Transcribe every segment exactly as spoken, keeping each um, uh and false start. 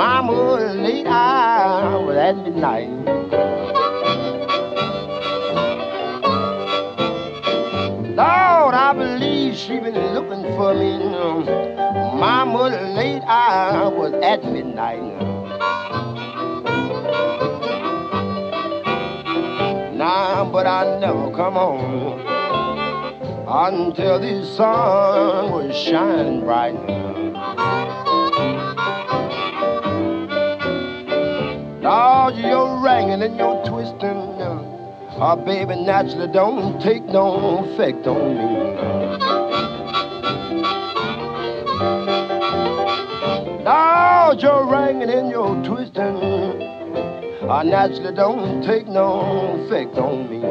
Mama late hours at midnight. Lord, I believe she been looking for me. Mama late hours at midnight. Nah, but I never come home until the sun was shining bright. Lord, you're ringing and you're twisting. Oh, baby, naturally don't take no effect on me. Lord, you're ringing and you're twisting. I naturally don't take no effect on me.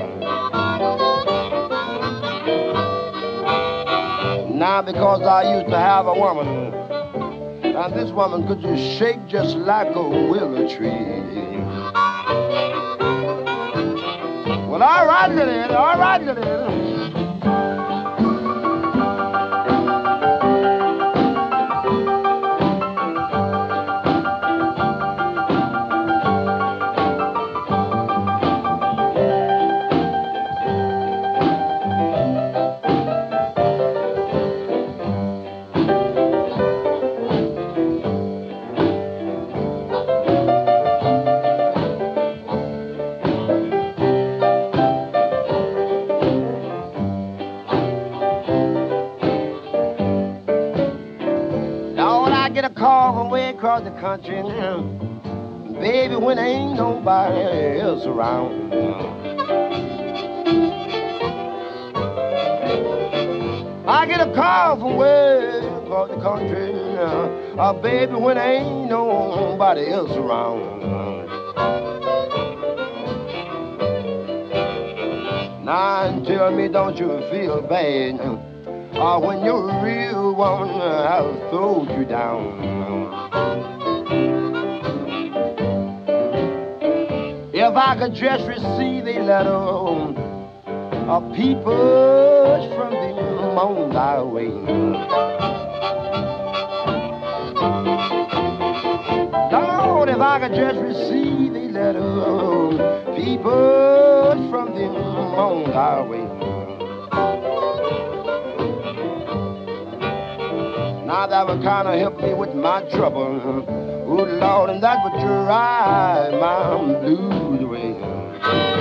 Now because I used to have a woman, and this woman could just shake just like a willow tree. Well, all right, little, all right, little. Across the country, baby, when there ain't nobody else around. I get a call from way across the country, uh, baby, when there ain't nobody else around. Now and tell me, don't you feel bad uh, when your real one uh, has throwed you down? If I could just receive a letter of people from them on thy way. Lord, if I could just receive a letter of people from them on thy way. Now that would kind of help me with my trouble. Oh, Lord, and that would drive my blues away.